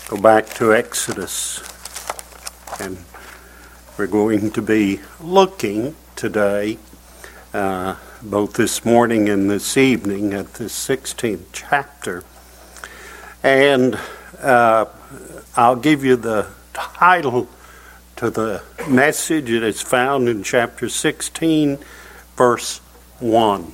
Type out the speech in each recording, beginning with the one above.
Go back to Exodus, and we're going to be looking today, both this morning and this evening, at the 16th chapter. And I'll give you the title to the message. It is found in chapter 16, verse 1.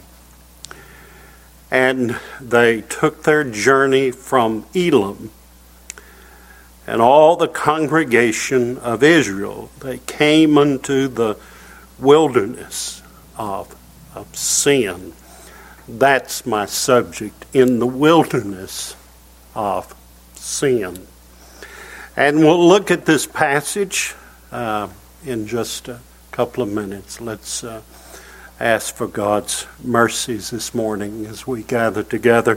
And they took their journey from Elim, and all the congregation of Israel, they came unto the wilderness of sin. That's my subject, in the wilderness of sin. And we'll look at this passage in just a couple of minutes. Let's ask for God's mercies this morning as we gather together.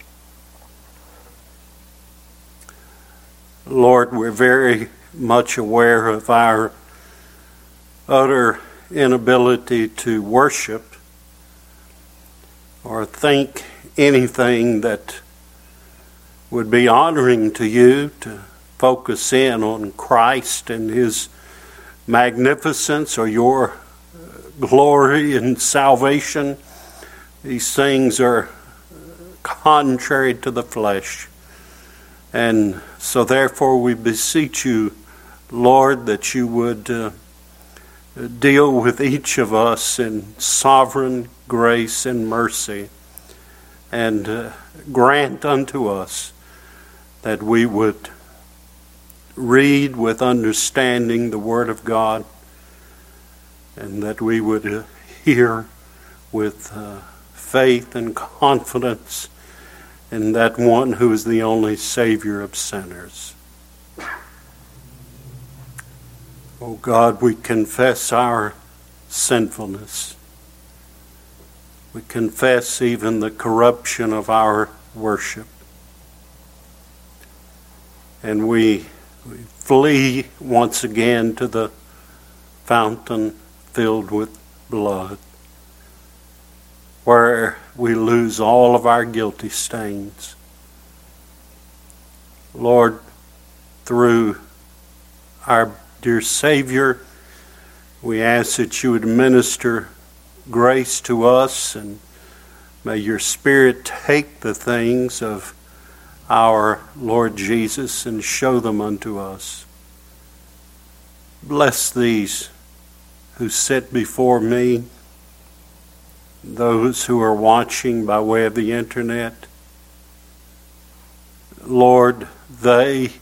Lord, we're very much aware of our utter inability to worship or think anything that would be honoring to you, to focus in on Christ and His magnificence or your glory and salvation. These things are contrary to the flesh. And so therefore we beseech you, Lord, that you would deal with each of us in sovereign grace and mercy, and grant unto us that we would read with understanding the Word of God, and that we would hear with faith and confidence in that one who is the only Savior of sinners. Oh God, we confess our sinfulness. We confess even the corruption of our worship. And we flee once again to the fountain filled with blood, where we lose all of our guilty stains. Lord, through our dear Savior, we ask that you would minister grace to us, and may your Spirit take the things of our Lord Jesus and show them unto us. Bless these who sit before me, those who are watching by way of the internet. Lord, they,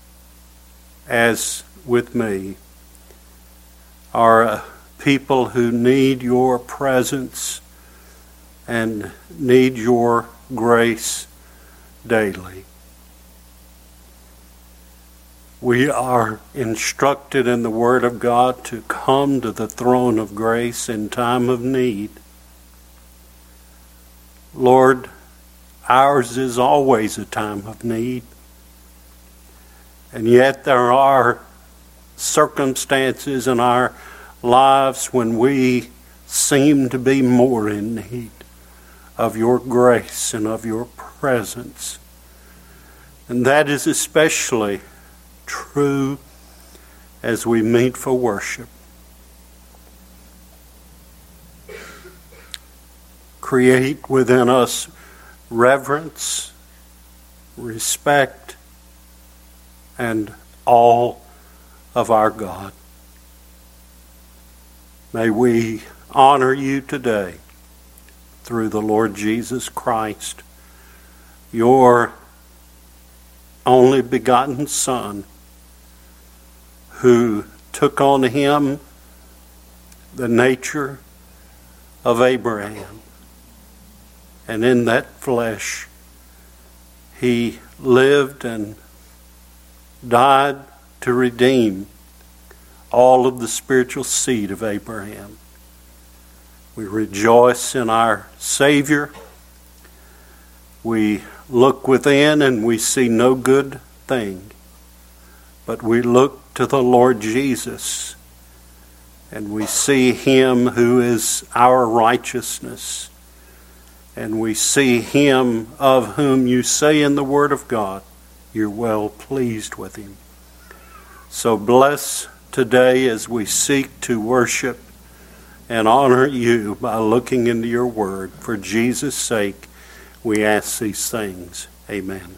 as with me, are a people who need your presence and need your grace daily. We are instructed in the Word of God to come to the throne of grace in time of need. Lord, ours is always a time of need. And yet there are circumstances in our lives when we seem to be more in need of your grace and of your presence. And that is especially true as we meet for worship. Create within us reverence, respect, and awe of our God. May we honor you today through the Lord Jesus Christ, your only begotten Son, who took on him the nature of Abraham. And in that flesh, he lived and died to redeem all of the spiritual seed of Abraham. We rejoice in our Savior. We look within and we see no good thing, but we look to the Lord Jesus and we see him who is our righteousness, and we see him of whom you say in the Word of God you're well pleased with him. So bless today as we seek to worship and honor you by looking into your word. For Jesus' sake, we ask these things. Amen.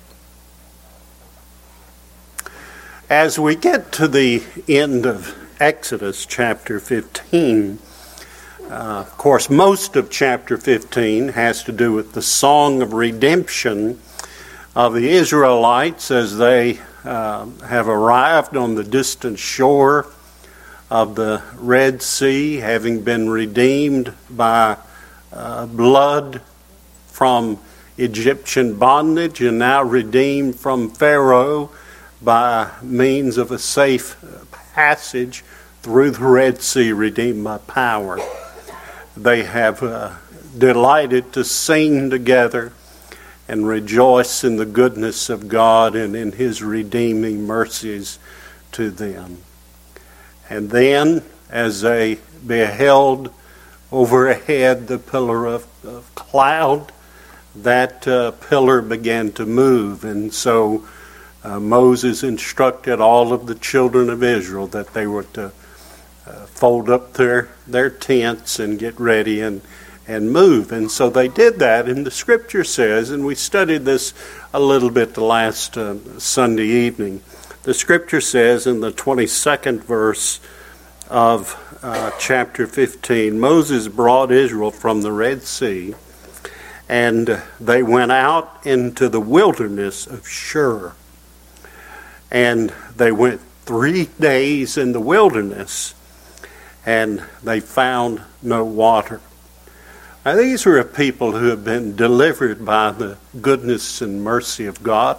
As we get to the end of Exodus chapter 15, of course, most of chapter 15 has to do with the song of redemption of the Israelites as they have arrived on the distant shore of the Red Sea, having been redeemed by blood from Egyptian bondage and now redeemed from Pharaoh by means of a safe passage through the Red Sea, redeemed by power. They have delighted to sing together and rejoice in the goodness of God and in his redeeming mercies to them. And then, as they beheld overhead the pillar of cloud, that pillar began to move. And so Moses instructed all of the children of Israel that they were to fold up their tents and get ready and move. And so they did that. And the scripture says, and we studied this a little bit the last Sunday evening, the scripture says in the 22nd verse of chapter 15, Moses brought Israel from the Red Sea, and they went out into the wilderness of Shur. And they went 3 days in the wilderness, and they found no water. Now, these are a people who have been delivered by the goodness and mercy of God.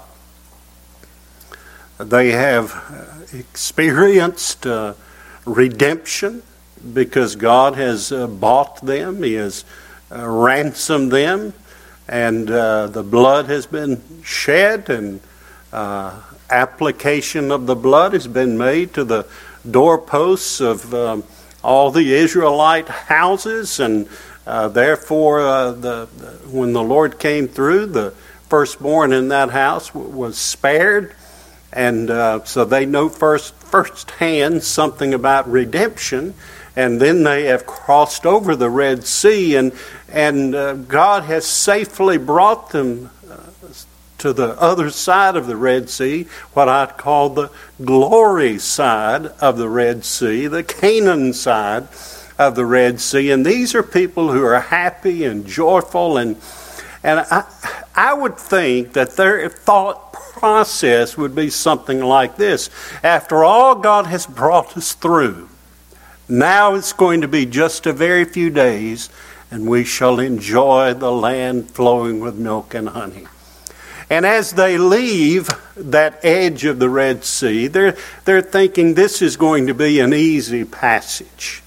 They have experienced redemption because God has bought them. He has ransomed them, and the blood has been shed, and application of the blood has been made to the doorposts of all the Israelite houses, and therefore when the Lord came through, the firstborn in that house was spared, and so they know firsthand something about redemption. And then they have crossed over the Red Sea, and God has safely brought them to the other side of the Red Sea, what I'd call the glory side of the Red Sea, the Canaan side of the Red Sea. And these are people who are happy and joyful, and I would think that their thought process would be something like this. After all God has brought us through, now it's going to be just a very few days, and we shall enjoy the land flowing with milk and honey. And as they leave that edge of the Red Sea, they're thinking this is going to be an easy passage.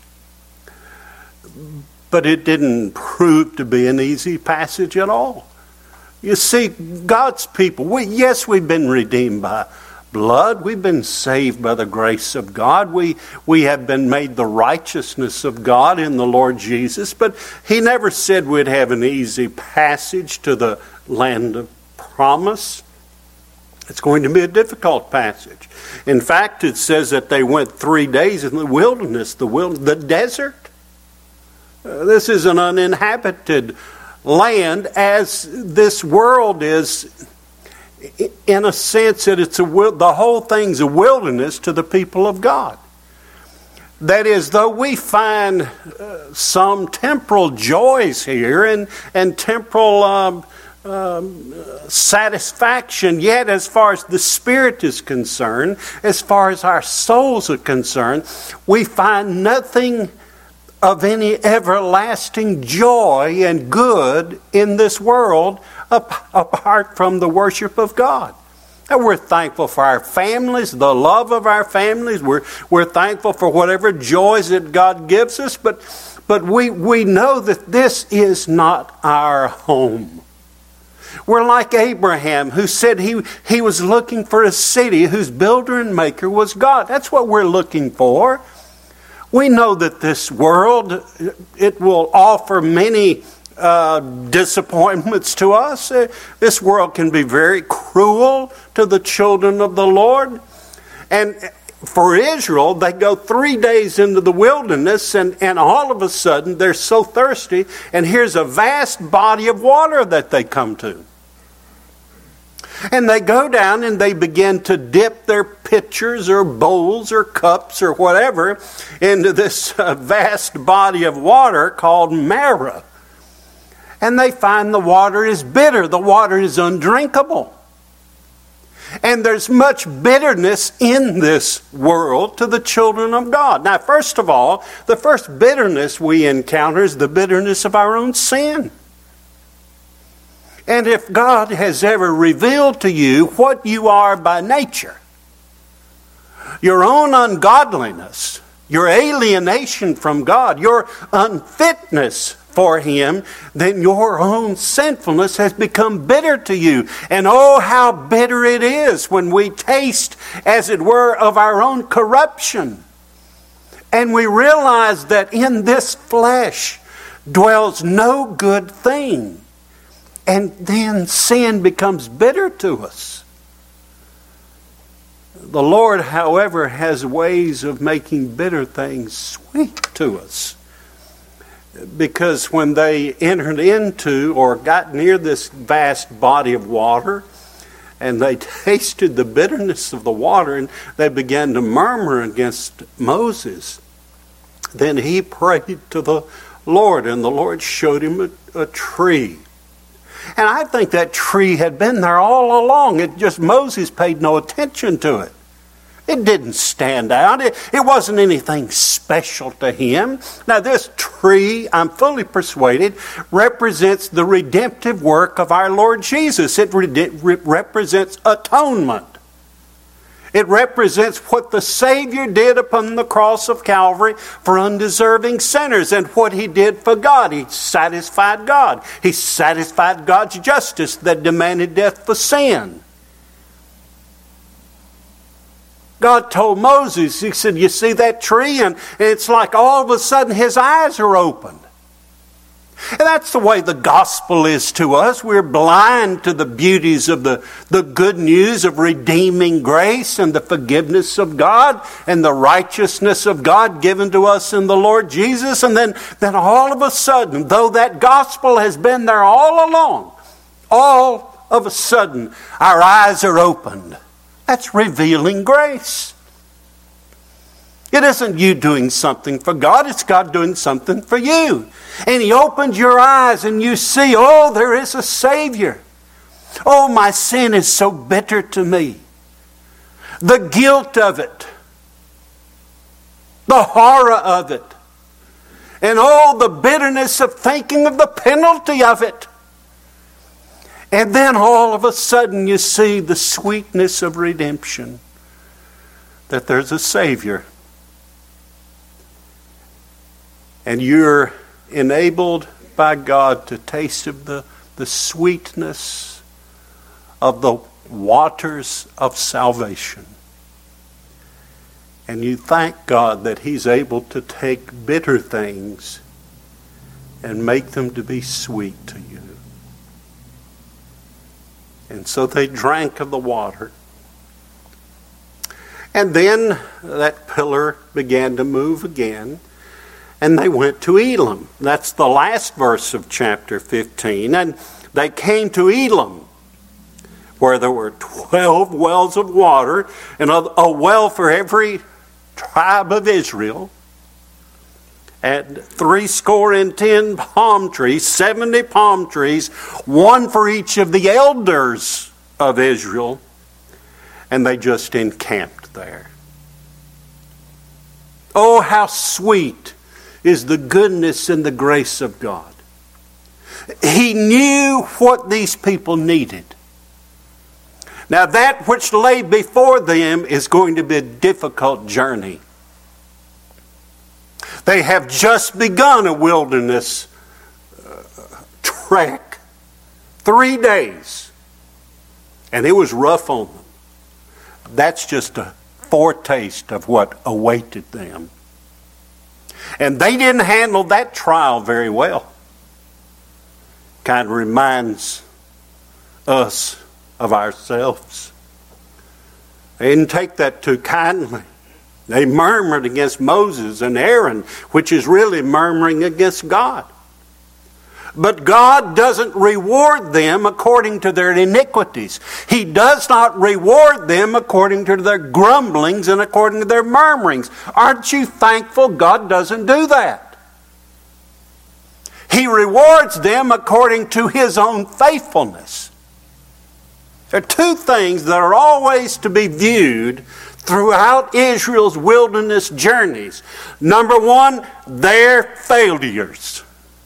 But it didn't prove to be an easy passage at all. You see, God's people, we've been redeemed by blood. We've been saved by the grace of God. We have been made the righteousness of God in the Lord Jesus. But he never said we'd have an easy passage to the land of promise. It's going to be a difficult passage. In fact, it says that they went 3 days in the wilderness, the desert. This is an uninhabited land, as this world is, in a sense that the whole thing's a wilderness to the people of God. That is, though we find some temporal joys here and temporal satisfaction, yet as far as the spirit is concerned, as far as our souls are concerned, we find nothing of any everlasting joy and good in this world apart from the worship of God. And we're thankful for our families, the love of our families. We're thankful for whatever joys that God gives us, but we know that this is not our home. We're like Abraham, who said he was looking for a city whose builder and maker was God. That's what we're looking for. We know that this world, it will offer many disappointments to us. This world can be very cruel to the children of the Lord. And for Israel, they go 3 days into the wilderness, and all of a sudden they're so thirsty, and here's a vast body of water that they come to. And they go down and they begin to dip their pitchers or bowls or cups or whatever into this vast body of water called Marah. And they find the water is bitter. The water is undrinkable. And there's much bitterness in this world to the children of God. Now, first of all, the first bitterness we encounter is the bitterness of our own sin. And if God has ever revealed to you what you are by nature, your own ungodliness, your alienation from God, your unfitness for Him, then your own sinfulness has become bitter to you. And oh, how bitter it is when we taste, as it were, of our own corruption. And we realize that in this flesh dwells no good thing. And then sin becomes bitter to us. The Lord, however, has ways of making bitter things sweet to us. Because when they entered into or got near this vast body of water, and they tasted the bitterness of the water, and they began to murmur against Moses, then he prayed to the Lord, and the Lord showed him a tree. And I think that tree had been there all along. It just, Moses paid no attention to it. It didn't stand out. It wasn't anything special to him. Now, this tree, I'm fully persuaded, represents the redemptive work of our Lord Jesus. It represents atonement. It represents what the Savior did upon the cross of Calvary for undeserving sinners, and what He did for God. He satisfied God. He satisfied God's justice that demanded death for sin. God told Moses, He said, you see that tree? And it's like all of a sudden his eyes are opened. And that's the way the gospel is to us. We're blind to the beauties of the good news of redeeming grace and the forgiveness of God and the righteousness of God given to us in the Lord Jesus. And then all of a sudden, though that gospel has been there all along, all of a sudden our eyes are opened. That's revealing grace. It isn't you doing something for God, it's God doing something for you. And He opens your eyes and you see, oh, there is a Savior. Oh, my sin is so bitter to me. The guilt of it. The horror of it. And oh, the bitterness of thinking of the penalty of it. And then all of a sudden you see the sweetness of redemption. That there's a Savior. And you're enabled by God to taste of the sweetness of the waters of salvation. And you thank God that He's able to take bitter things and make them to be sweet to you. And so they drank of the water. And then that pillar began to move again. And they went to Elim. That's the last verse of chapter 15. And they came to Elim, where there were 12 wells of water, and a well for every tribe of Israel, and 70 palm trees, 70 palm trees, one for each of the elders of Israel, and they just encamped there. Oh, how sweet is the goodness and the grace of God. He knew what these people needed. Now, that which lay before them is going to be a difficult journey. They have just begun a wilderness trek. 3 days. And it was rough on them. That's just a foretaste of what awaited them. And they didn't handle that trial very well. kind of reminds us of ourselves. They didn't take that too kindly. They murmured against Moses and Aaron, which is really murmuring against God. But God doesn't reward them according to their iniquities. He does not reward them according to their grumblings and according to their murmurings. Aren't you thankful God doesn't do that? He rewards them according to His own faithfulness. There are two things that are always to be viewed throughout Israel's wilderness journeys. Number one, their failures.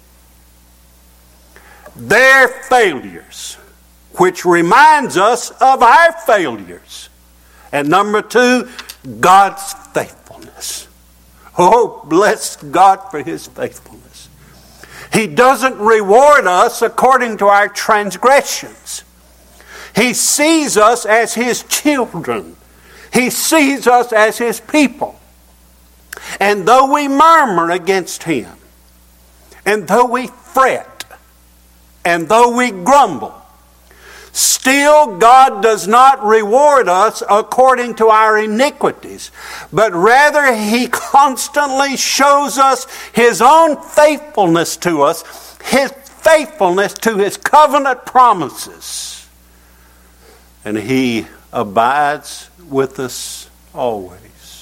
Their failures, which reminds us of our failures. And number two, God's faithfulness. Oh, bless God for His faithfulness. He doesn't reward us according to our transgressions. He sees us as His children. He sees us as His people. And though we murmur against Him, and though we fret, and though we grumble, still God does not reward us according to our iniquities, but rather He constantly shows us His own faithfulness to us, His faithfulness to His covenant promises. And He abides with us always.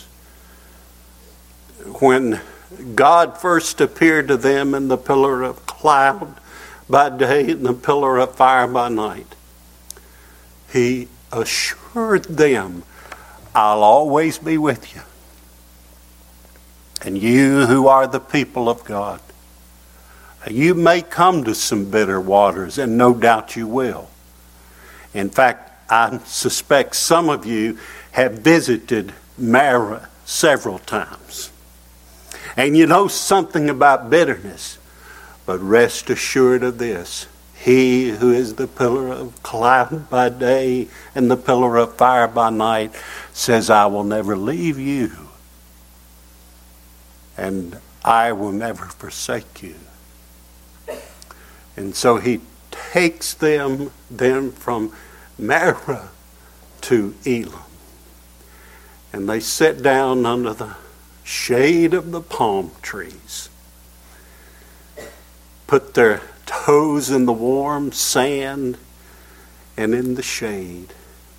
When God first appeared to them in the pillar of cloud by day and the pillar of fire by night, He assured them, I'll always be with you. And you who are the people of God, you may come to some bitter waters, and no doubt you will. In fact, I suspect some of you have visited Marah several times. And you know something about bitterness. But rest assured of this, He who is the pillar of cloud by day and the pillar of fire by night says, I will never leave you, and I will never forsake you. And so He takes them then from Marah to Elim. And they sit down under the shade of the palm trees, put their toes in the warm sand and in the shade.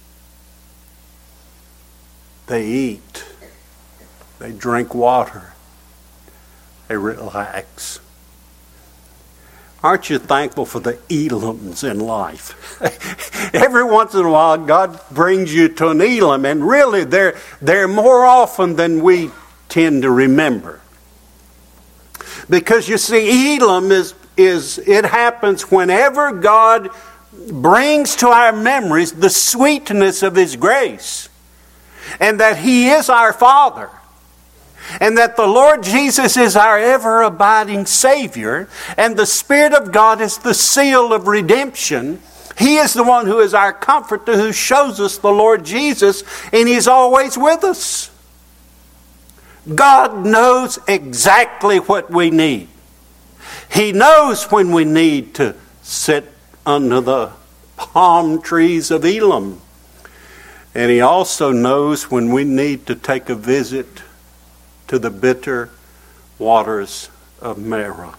They eat. They drink water. They relax. Aren't you thankful for the Elims in life? Every once in a while, God brings you to an Elim, and really they're more often than we tend to remember. Because you see, Elim is it happens whenever God brings to our memories the sweetness of His grace, and that He is our Father, and that the Lord Jesus is our ever-abiding Savior, and the Spirit of God is the seal of redemption. He is the one who is our comforter, who shows us the Lord Jesus, and He's always with us. God knows exactly what we need. He knows when we need to sit under the palm trees of Elim. And He also knows when we need to take a visit to the bitter waters of Marah.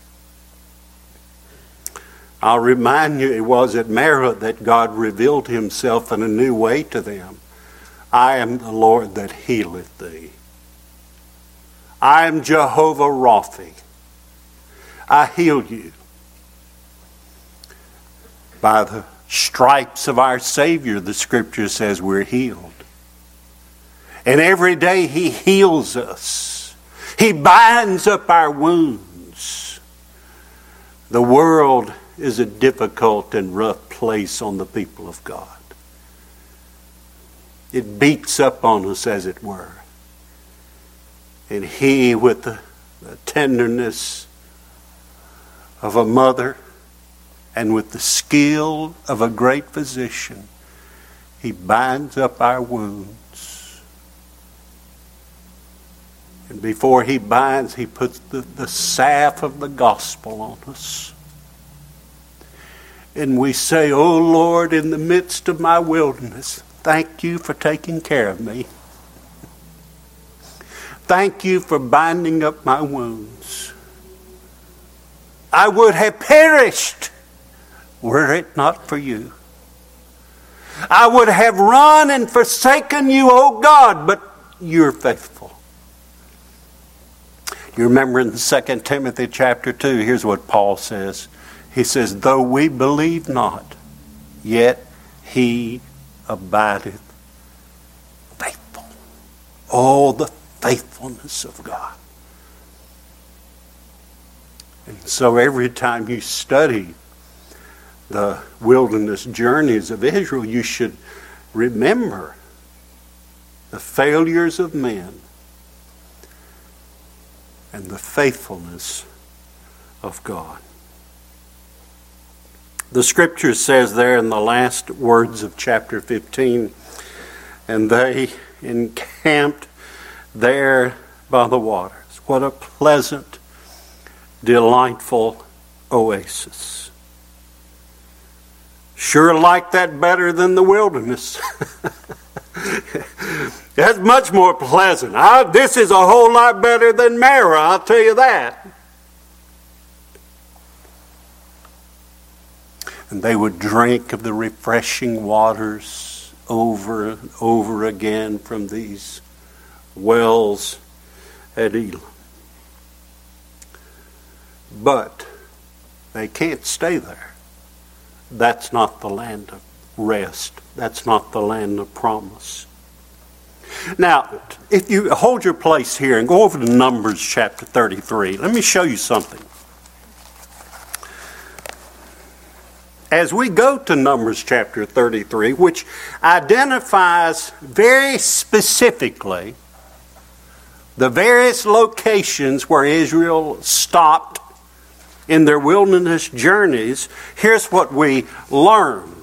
I'll remind you, it was at Marah that God revealed Himself in a new way to them. I am the Lord that healeth thee. I am Jehovah Rapha. I heal you. By the stripes of our Savior, the Scripture says we're healed. And every day He heals us. He binds up our wounds. The world is a difficult and rough place on the people of God. It beats up on us, as it were. And He, with the tenderness of a mother and with the skill of a great physician, He binds up our wounds. And before He binds, He puts the salve of the gospel on us. And we say, "Oh Lord, in the midst of my wilderness, thank you for taking care of me. Thank you for binding up my wounds. I would have perished were it not for you. I would have run and forsaken you, O God, but you're faithful." You remember in 2 Timothy chapter 2, here's what Paul says. He says, "Though we believe not, yet he abideth faithful." Oh, the faithfulness of God. And so every time you study the wilderness journeys of Israel, you should remember the failures of men and the faithfulness of God. The scripture says there in the last words of chapter 15, "And they encamped there by the waters." What a pleasant, delightful oasis. Sure like that better than the wilderness. That's much more pleasant. This is a whole lot better than Marah, I'll tell you that. And they would drink of the refreshing waters over and over again from these wells at Elim. But they can't stay there. That's not the land of rest. That's not the land of promise. Now, if you hold your place here and go over to Numbers chapter 33, let me show you something. As we go to Numbers chapter 33, which identifies very specifically the various locations where Israel stopped in their wilderness journeys, here's what we learn.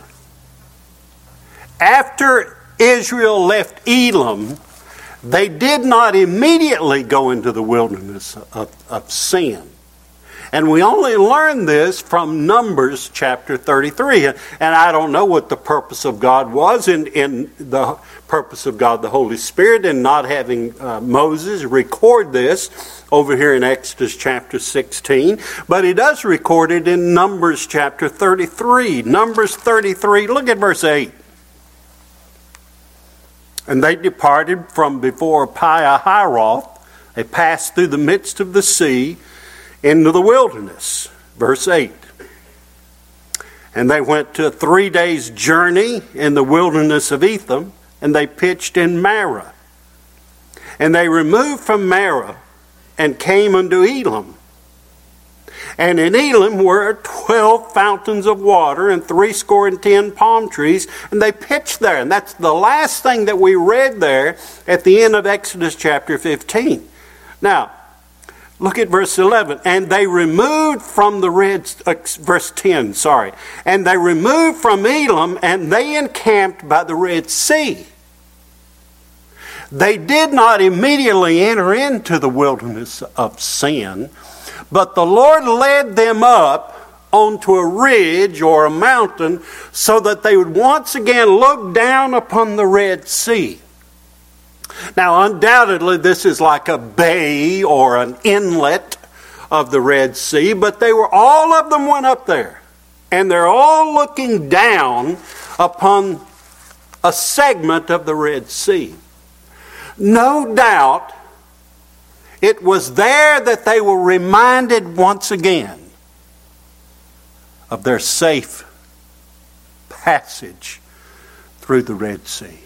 After Israel left Elim, they did not immediately go into the wilderness of sin. And we only learn this from Numbers chapter 33. And I don't know what the purpose of God was in the purpose of God the Holy Spirit in not having Moses record this over here in Exodus chapter 16. But he does record it in Numbers chapter 33. Numbers 33, look at verse 8. "And they departed from before Pi-hahiroth. They passed through the midst of the sea into the wilderness." Verse 8. "And they went to 3 days' journey in the wilderness of Etham, and they pitched in Marah. And they removed from Marah and came unto Elim. And in Elim were 12 fountains of water and 70 palm trees, and they pitched there." And that's the last thing that we read there at the end of Exodus chapter 15. Now, look at verse 11. "And they removed from the verse 10, sorry. "And they removed from Elim, and they encamped by the Red Sea." They did not immediately enter into the wilderness of sin, but the Lord led them up onto a ridge or a mountain so that they would once again look down upon the Red Sea. Now, undoubtedly, this is like a bay or an inlet of the Red Sea, but all of them went up there. And they're all looking down upon a segment of the Red Sea. No doubt, it was there that they were reminded once again of their safe passage through the Red Sea.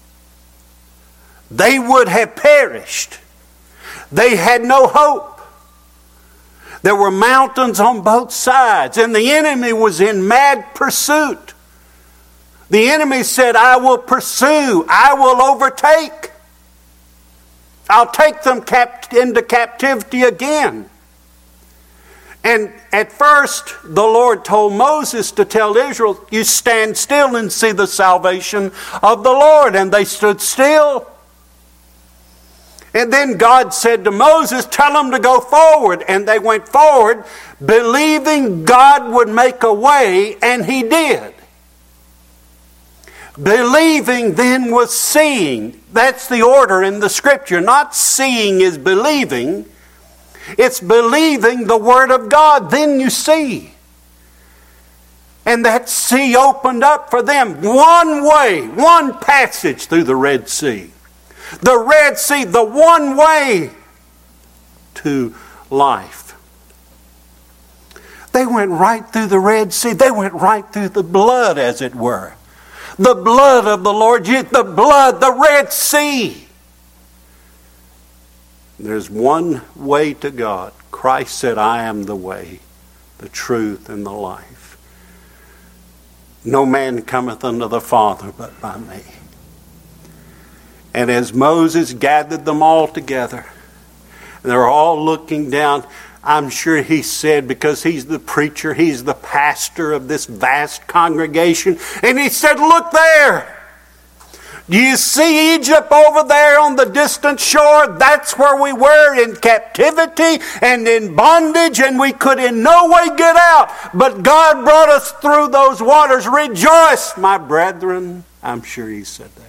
They would have perished. They had no hope. There were mountains on both sides, and the enemy was in mad pursuit. The enemy said, "I will pursue, I will overtake. I'll take them into captivity again." And at first, the Lord told Moses to tell Israel, "You stand still and see the salvation of the Lord." And they stood still. And then God said to Moses, tell them to go forward. And they went forward, believing God would make a way, and He did. Believing then was seeing. That's the order in the Scripture. Not seeing is believing. It's believing the Word of God. Then you see. And that sea opened up for them. One way, one passage through the Red Sea. The Red Sea, the one way to life. They went right through the Red Sea. They went right through the blood, as it were. The blood of the Lord Jesus, the blood, the Red Sea. There's one way to God. Christ said, I am the way, the truth, and the life. No man cometh unto the Father but by me. And as Moses gathered them all together, and they're all looking down, I'm sure he said, because he's the preacher, he's the pastor of this vast congregation, and he said, look there. Do you see Egypt over there on the distant shore? That's where we were in captivity and in bondage, and we could in no way get out. But God brought us through those waters. Rejoice, my brethren. I'm sure he said that.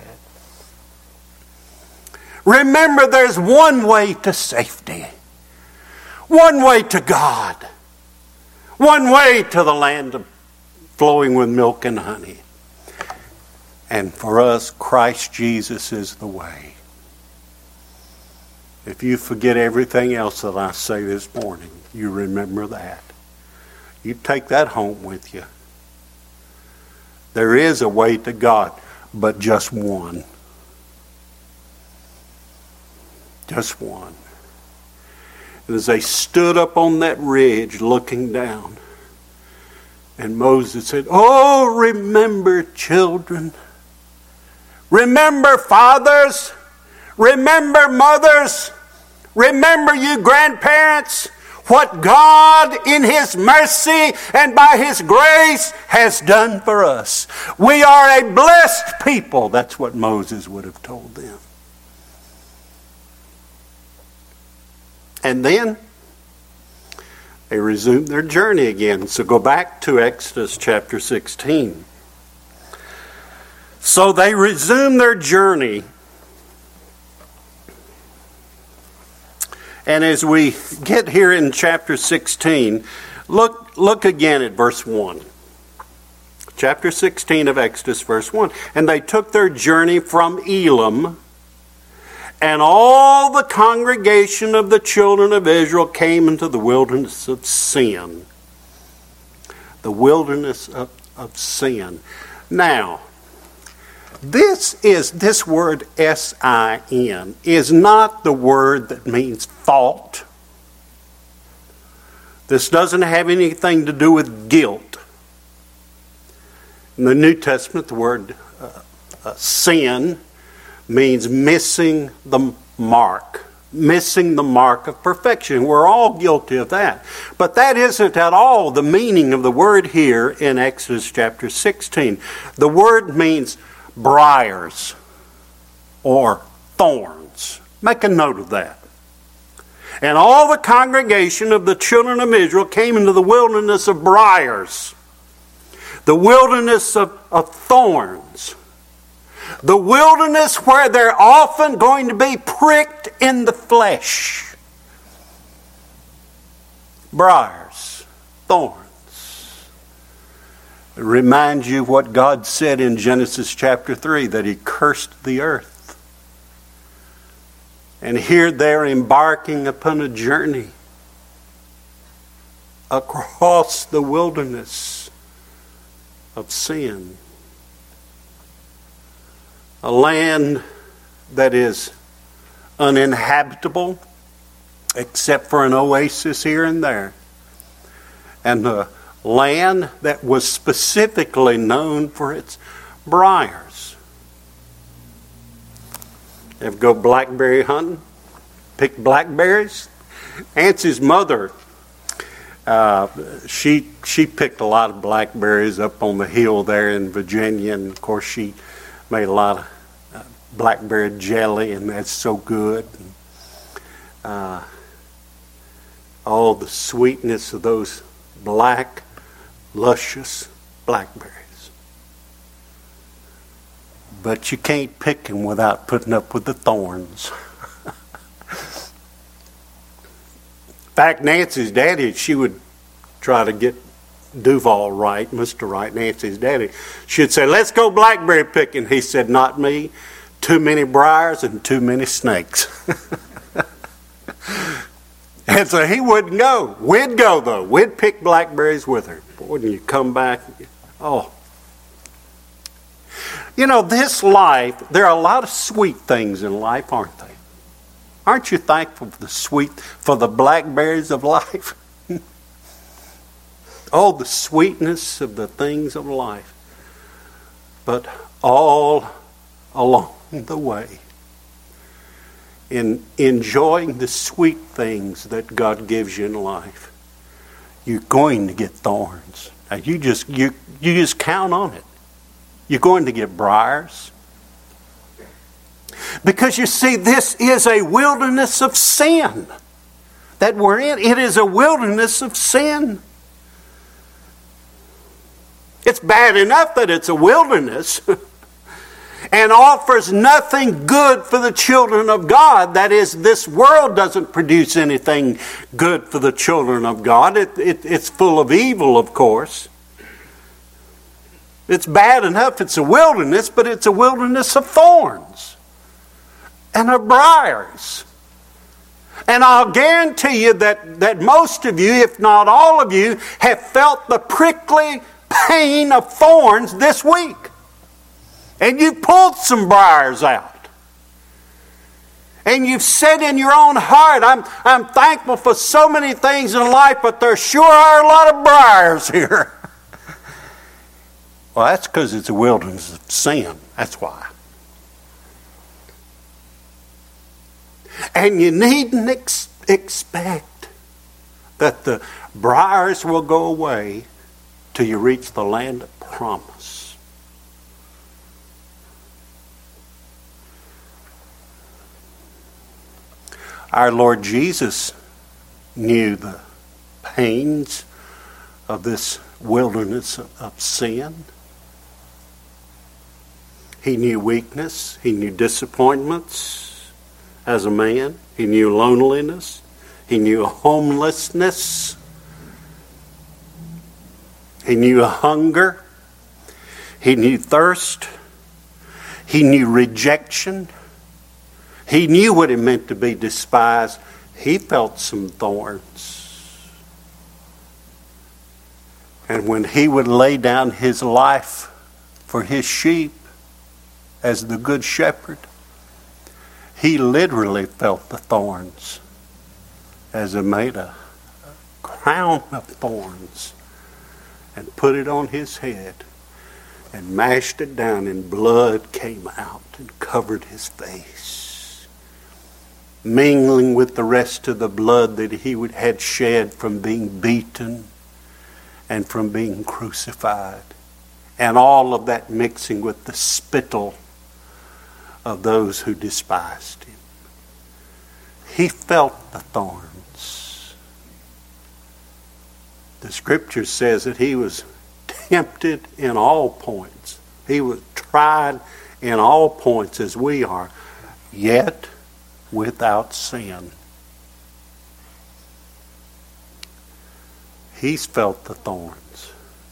Remember, there's one way to safety. One way to God. One way to the land of flowing with milk and honey. And for us, Christ Jesus is the way. If you forget everything else that I say this morning, you remember that. You take that home with you. There is a way to God, but just one. Just one. And as they stood up on that ridge looking down, and Moses said, oh, remember, children. Remember, fathers. Remember, mothers. Remember, you grandparents, what God in His mercy and by His grace has done for us. We are a blessed people. That's what Moses would have told them. And then they resumed their journey again. So go back to Exodus chapter 16. So they resumed their journey. And as we get here in chapter 16, look again at verse 1. Chapter 16 of Exodus, verse 1. And they took their journey from Elim, and all the congregation of the children of Israel came into the wilderness of Sin. The wilderness of sin. Now, this word S-I-N is not the word that means fault. This doesn't have anything to do with guilt. In the New Testament, the word sin means missing the mark. Missing the mark of perfection. We're all guilty of that. But that isn't at all the meaning of the word here in Exodus chapter 16. The word means briars or thorns. Make a note of that. And all the congregation of the children of Israel came into the wilderness of briars. The wilderness of thorns. The wilderness where they're often going to be pricked in the flesh. Briars, thorns. It reminds you what God said in Genesis chapter 3, that He cursed the earth. And here they're embarking upon a journey across the wilderness of sin. A land that is uninhabitable except for an oasis here and there. And a land that was specifically known for its briars. Ever go blackberry hunting? Pick blackberries? Auntie's mother, she picked a lot of blackberries up on the hill there in Virginia, and of course she made a lot of blackberry jelly, and that's so good. all the sweetness of those black, luscious blackberries. But you can't pick them without putting up with the thorns. In fact, Nancy's daddy, she would try to get Duval right, Mr. Wright, Nancy's daddy. She'd say, let's go blackberry picking. He said, not me. Too many briars and too many snakes. And so he wouldn't go. We'd go, though. We'd pick blackberries with her. But when you come back, oh. You know, this life, there are a lot of sweet things in life, aren't they? Aren't you thankful for the blackberries of life? Oh, the sweetness of the things of life. But all along the way, in enjoying the sweet things that God gives you in life, you're going to get thorns. Now you just count on it. You're going to get briars. Because you see, this is a wilderness of sin that we're in. It is a wilderness of sin. It's bad enough that it's a wilderness and offers nothing good for the children of God. That is, this world doesn't produce anything good for the children of God. It's full of evil, of course. It's bad enough it's a wilderness, but it's a wilderness of thorns and of briars. And I'll guarantee you that most of you, if not all of you, have felt the prickly pain of thorns this week. And you've pulled some briars out. And you've said in your own heart, I'm thankful for so many things in life, but there sure are a lot of briars here. Well, that's because it's a wilderness of sin. That's why. And you needn't expect that the briars will go away till you reach the land of promise. Our Lord Jesus knew the pains of this wilderness of sin. He knew weakness. He knew disappointments as a man. He knew loneliness. He knew homelessness. He knew hunger. He knew thirst. He knew rejection. He knew what it meant to be despised. He felt some thorns. And when he would lay down his life for his sheep as the good shepherd, he literally felt the thorns as he made a crown of thorns and put it on his head and mashed it down, and blood came out and covered his face, mingling with the rest of the blood that he had shed from being beaten and from being crucified, and all of that mixing with the spittle of those who despised him. He felt the thorns. The scripture says that he was tempted in all points. He was tried in all points as we are, yet without sin. He's felt the thorns.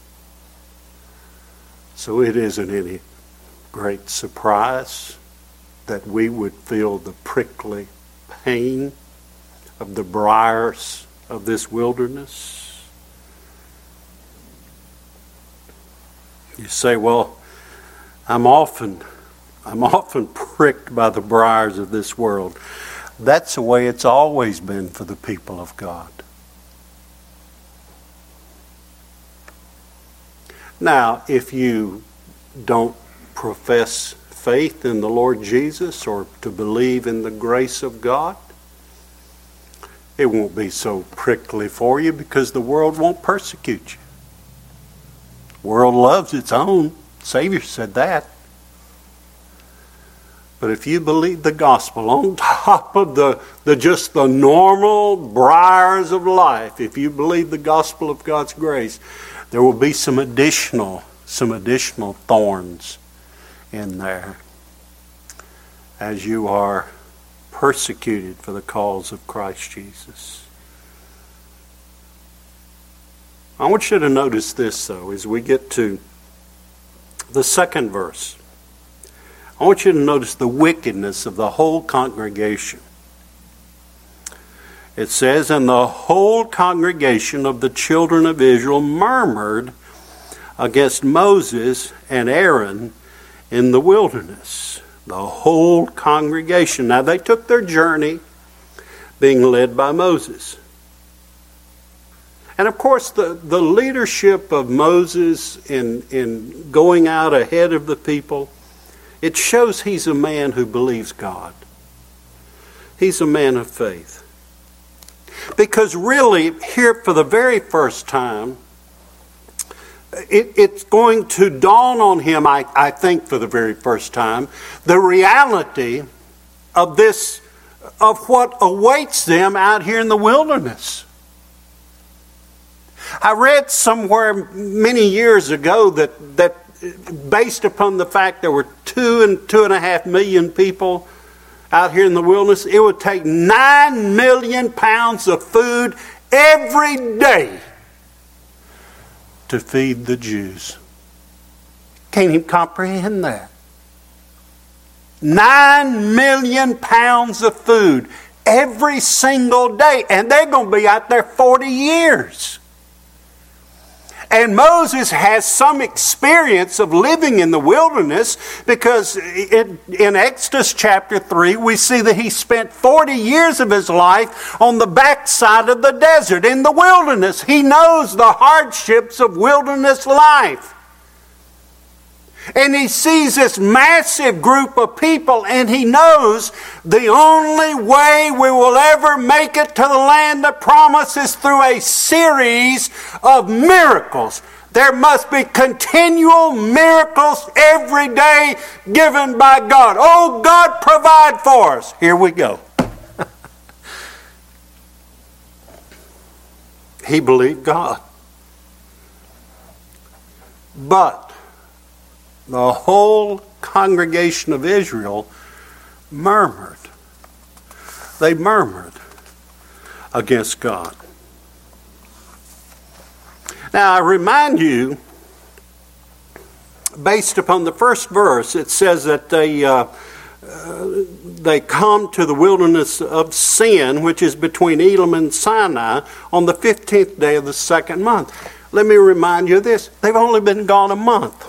So it isn't any great surprise that we would feel the prickly pain of the briars of this wilderness. You say, well, I'm often pricked by the briars of this world. That's the way it's always been for the people of God. Now, if you don't profess faith in the Lord Jesus or to believe in the grace of God, it won't be so prickly for you because the world won't persecute you. The world loves its own. The Savior said that. But if you believe the gospel on top of just the normal briars of life, if you believe the gospel of God's grace, there will be some additional thorns in there as you are persecuted for the cause of Christ Jesus. I want you to notice this, though, as we get to the second verse. I want you to notice the wickedness of the whole congregation. It says, and the whole congregation of the children of Israel murmured against Moses and Aaron in the wilderness. The whole congregation. Now they took their journey being led by Moses. And of course the leadership of Moses in going out ahead of the people, it shows he's a man who believes God. He's a man of faith. Because really, here for the very first time, it's going to dawn on him, I think for the very first time, the reality of this, of what awaits them out here in the wilderness. I read somewhere many years ago that based upon the fact there were 2 and 2.5 million people out here in the wilderness, it would take 9 million pounds of food every day to feed the Jews. Can't even comprehend that. 9 million pounds of food every single day, and they're going to be out there 40 years. And Moses has some experience of living in the wilderness because in Exodus chapter 3, we see that he spent 40 years of his life on the backside of the desert, in the wilderness. He knows the hardships of wilderness life. And he sees this massive group of people, and he knows the only way we will ever make it to the land of promise is through a series of miracles. There must be continual miracles every day given by God. Oh, God, provide for us. Here we go. He believed God. But the whole congregation of Israel murmured. They murmured against God. Now I remind you, based upon the first verse, it says that they come to the wilderness of Sin, which is between Elim and Sinai, on the 15th day of the second month. Let me remind you of this. They've only been gone a month.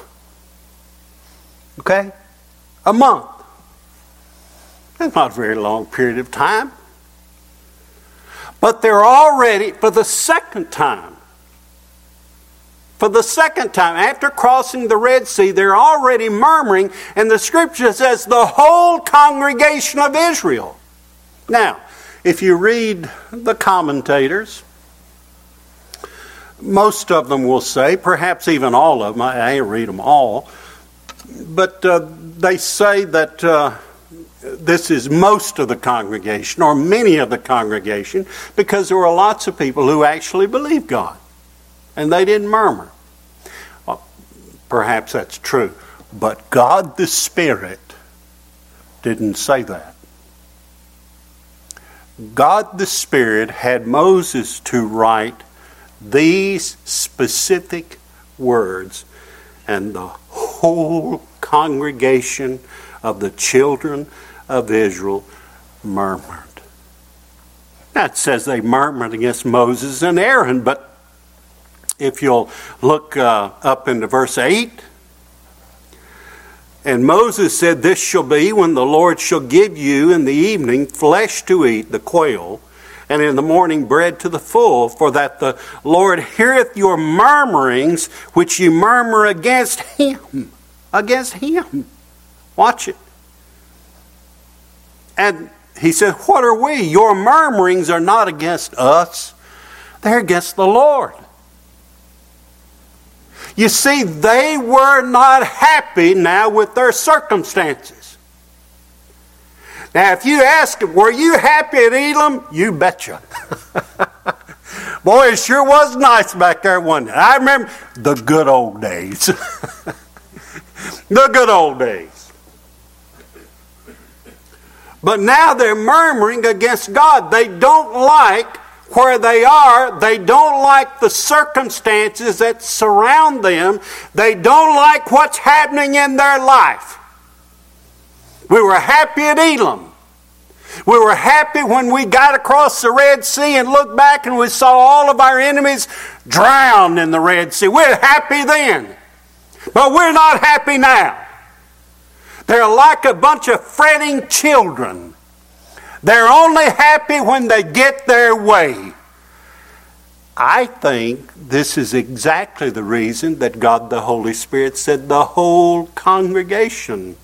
Okay? A month. That's not a very long period of time. But they're already, for the second time, after crossing the Red Sea, they're already murmuring, and the scripture says the whole congregation of Israel. Now, if you read the commentators, most of them will say, perhaps even all of them, I ain't read them all, but they say that this is most of the congregation, or many of the congregation, because there were lots of people who actually believed God, and they didn't murmur. Well, perhaps that's true, but God the Spirit didn't say that. God the Spirit had Moses to write these specific words, and the whole congregation of the children of Israel murmured. That says they murmured against Moses and Aaron, but if you'll look up into verse 8, and Moses said, "This shall be when the Lord shall give you in the evening flesh to eat, the quail, and in the morning bread to the full, for that the Lord heareth your murmurings, which you murmur against him." Against him. Watch it. And he said, "What are we? Your murmurings are not against us. They're against the Lord." You see, they were not happy now with their circumstances. Now, if you ask them, were you happy at Elim? You betcha. Boy, it sure was nice back there, wasn't it? I remember the good old days. The good old days. But now they're murmuring against God. They don't like where they are. They don't like the circumstances that surround them. They don't like what's happening in their life. We were happy at Elim. We were happy when we got across the Red Sea and looked back and we saw all of our enemies drowned in the Red Sea. We're happy then. But we're not happy now. They're like a bunch of fretting children. They're only happy when they get their way. I think this is exactly the reason that God the Holy Spirit said the whole congregation,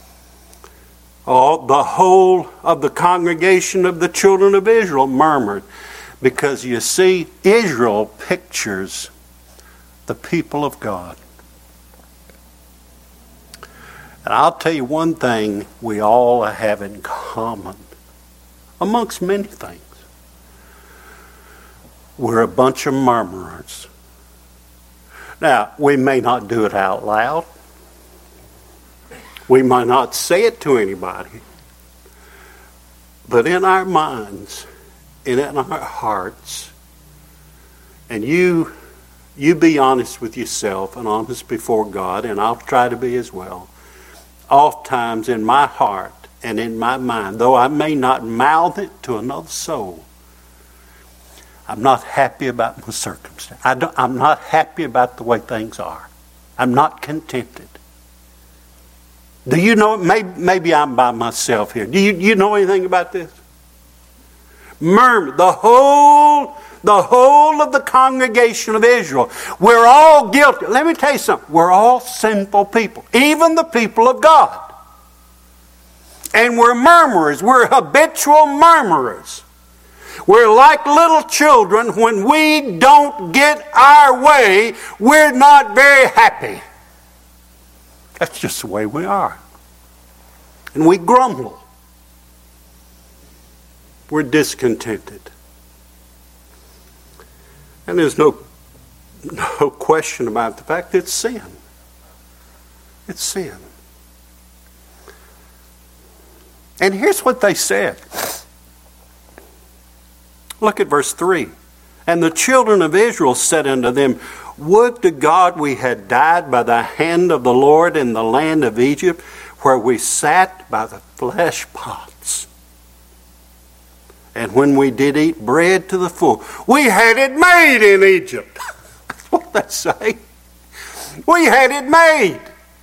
the whole of the congregation of the children of Israel murmured. Because you see, Israel pictures the people of God. And I'll tell you one thing we all have in common, amongst many things. We're a bunch of murmurers. Now, we may not do it out loud. We might not say it to anybody. But in our minds and in our hearts, and you be honest with yourself and honest before God, and I'll try to be as well. Oftentimes in my heart and in my mind, though I may not mouth it to another soul, I'm not happy about my circumstance. I'm not happy about the way things are. I'm not contented. Do you know, maybe I'm by myself here. Do you know anything about this? Murmur, the whole of the congregation of Israel. We're all guilty. Let me tell you something. We're all sinful people. Even the people of God. And we're murmurers. We're habitual murmurers. We're like little children. When we don't get our way, we're not very happy. That's just the way we are. And we grumble. We're discontented. And there's no question about the fact that it's sin. It's sin. And here's what they said. Look at verse 3. And the children of Israel said unto them, Would to God we had died by the hand of the Lord in the land of Egypt, where we sat by the flesh pots. And when we did eat bread to the full, we had it made in Egypt. That's what they say. We had it made.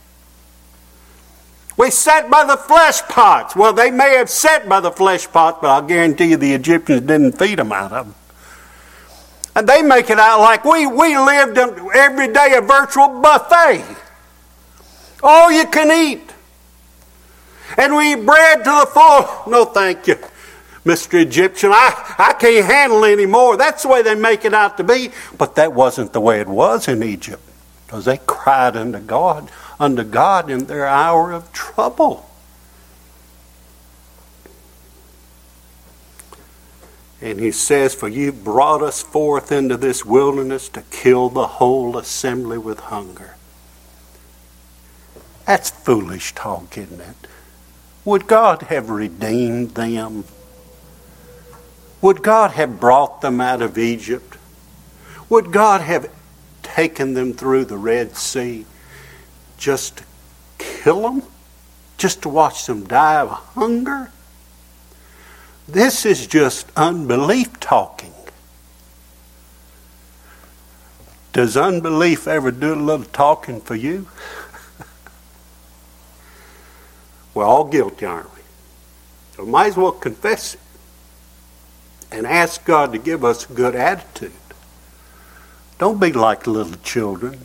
We sat by the flesh pots. Well, they may have sat by the flesh pots, but I'll guarantee you the Egyptians didn't feed them out of them. And they make it out like we lived every day a virtual buffet. All you can eat. And we eat bread to the full. No, thank you, Mr. Egyptian. I can't handle it anymore. That's the way they make it out to be. But that wasn't the way it was in Egypt. Because they cried unto God in their hour of trouble. And he says, For you brought us forth into this wilderness to kill the whole assembly with hunger. That's foolish talk, isn't it? Would God have redeemed them? Would God have brought them out of Egypt? Would God have taken them through the Red Sea just to kill them? Just to watch them die of hunger? This is just unbelief talking. Does unbelief ever do a little talking for you? We're all guilty, aren't we? So we might as well confess it and ask God to give us a good attitude. Don't be like little children.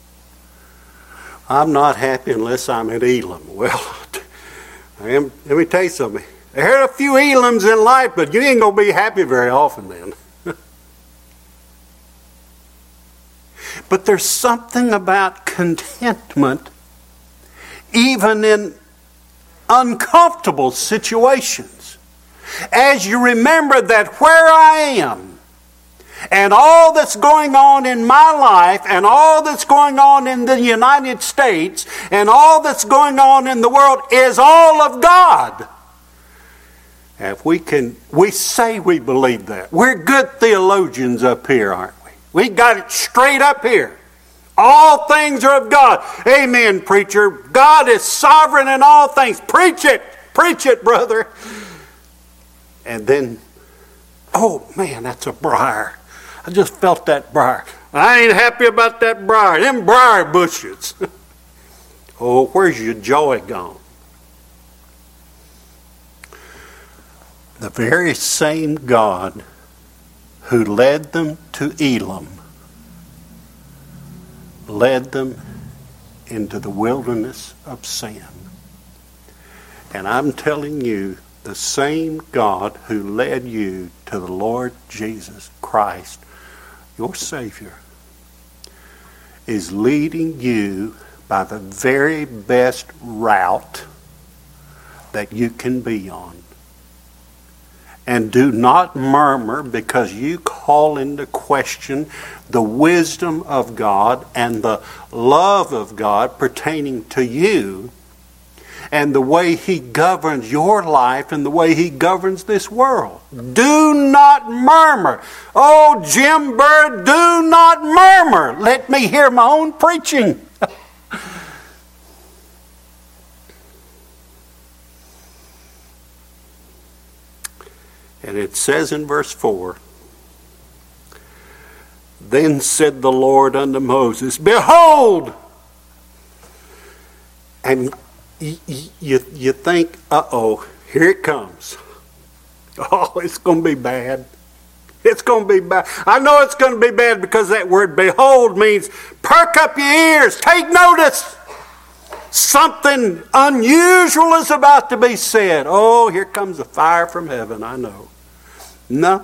I'm not happy unless I'm at Elim. Well, let me tell you something. There are a few Elims in life, but you ain't going to be happy very often then. But there's something about contentment, even in uncomfortable situations, as you remember that where I am and all that's going on in my life and all that's going on in the United States and all that's going on in the world is all of God. If we say we believe that. We're good theologians up here, aren't we? We got it straight up here. All things are of God. Amen, preacher. God is sovereign in all things. Preach it. Preach it, brother. And then, oh man, that's a briar. I just felt that briar. I ain't happy about that briar. Them briar bushes. Oh, where's your joy gone? The very same God who led them to Elim led them into the wilderness of sin. And I'm telling you, the same God who led you to the Lord Jesus Christ, your Savior, is leading you by the very best route that you can be on. And do not murmur because you call into question the wisdom of God and the love of God pertaining to you and the way He governs your life and the way He governs this world. Do not murmur. Oh, Jim Bird, do not murmur. Let me hear my own preaching. And it says in verse 4, Then said the Lord unto Moses, Behold! And you think, uh-oh, here it comes. Oh, it's going to be bad. It's going to be bad. I know it's going to be bad because that word behold means perk up your ears, take notice. Something unusual is about to be said. Oh, here comes a fire from heaven, I know. No.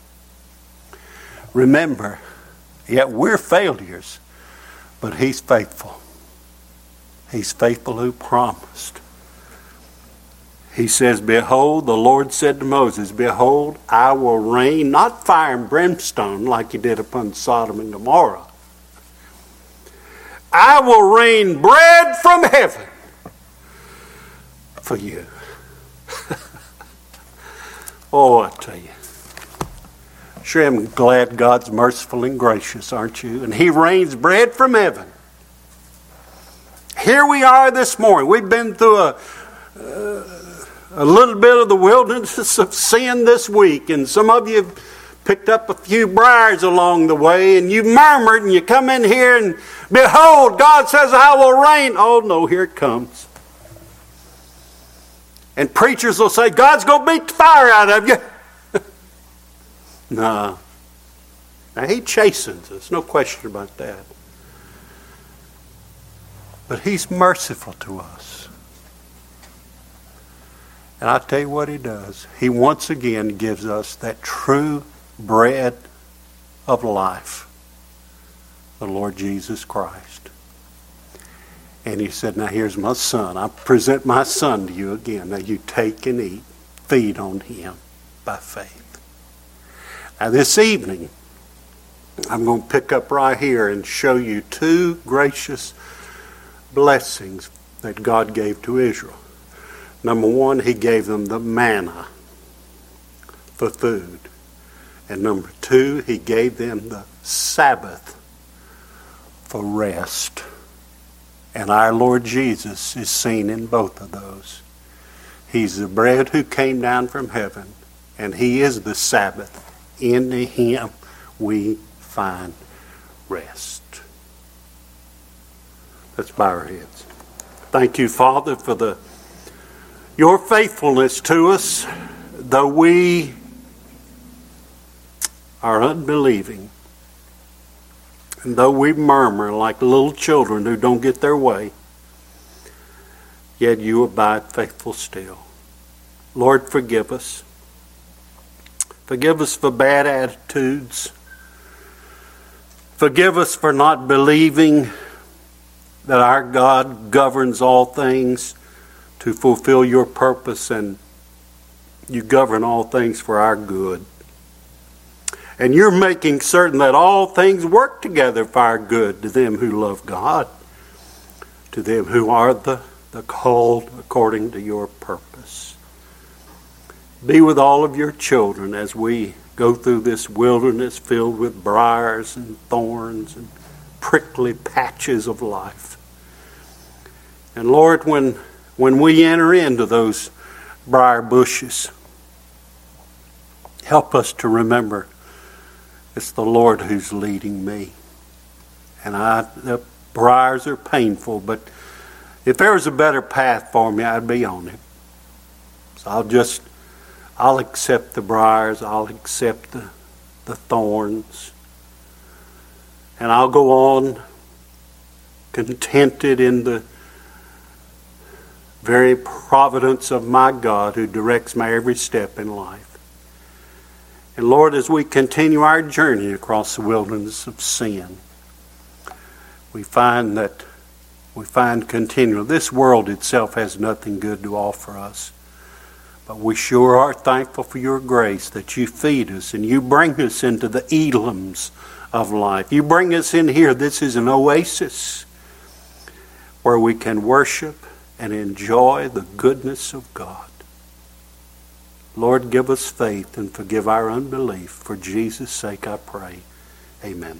Remember, yet we're failures, but He's faithful. He's faithful who promised. He says, Behold, the Lord said to Moses, Behold, I will rain, not fire and brimstone like He did upon Sodom and Gomorrah. I will rain bread from heaven for you. Oh, I tell you. Sure am glad God's merciful and gracious, aren't you? And He rains bread from heaven. Here we are this morning. We've been through a little bit of the wilderness of sin this week. And some of you have picked up a few briars along the way. And you murmured and you come in here and behold, God says, I will rain. Oh no, here it comes. And preachers will say, God's going to beat the fire out of you. No. Now He chastens us, no question about that. But He's merciful to us. And I'll tell you what He does. He once again gives us that true bread of life, the Lord Jesus Christ. And He said, now here's my son. I present my son to you again. Now you take and eat. Feed on Him by faith. Now this evening, I'm going to pick up right here and show you two gracious blessings that God gave to Israel. Number one, He gave them the manna for food. And number two, He gave them the Sabbath for rest. And our Lord Jesus is seen in both of those. He's the bread who came down from heaven, and He is the Sabbath. In Him we find rest. Let's bow our heads. Thank you, Father, for your faithfulness to us, though we are unbelieving, and though we murmur like little children who don't get their way, yet you abide faithful still. Lord, forgive us. Forgive us for bad attitudes. Forgive us for not believing that our God governs all things to to fulfill your purpose, and you govern all things for our good. And you're making certain that all things work together for our good to them who love God, to them who are the called according to your purpose. Be with all of your children as we go through this wilderness filled with briars and thorns and prickly patches of life. And Lord, when we enter into those briar bushes, help us to remember it's the Lord who's leading me. And the briars are painful, but if there was a better path for me, I'd be on it. So I'll accept the briars, I'll accept the thorns, and I'll go on contented in the very providence of my God who directs my every step in life. And Lord, as we continue our journey across the wilderness of sin, we find continually this world itself has nothing good to offer us. But we sure are thankful for your grace that you feed us and you bring us into the Elams of life. You bring us in here. This is an oasis where we can worship and enjoy the goodness of God. Lord, give us faith and forgive our unbelief. For Jesus' sake I pray. Amen.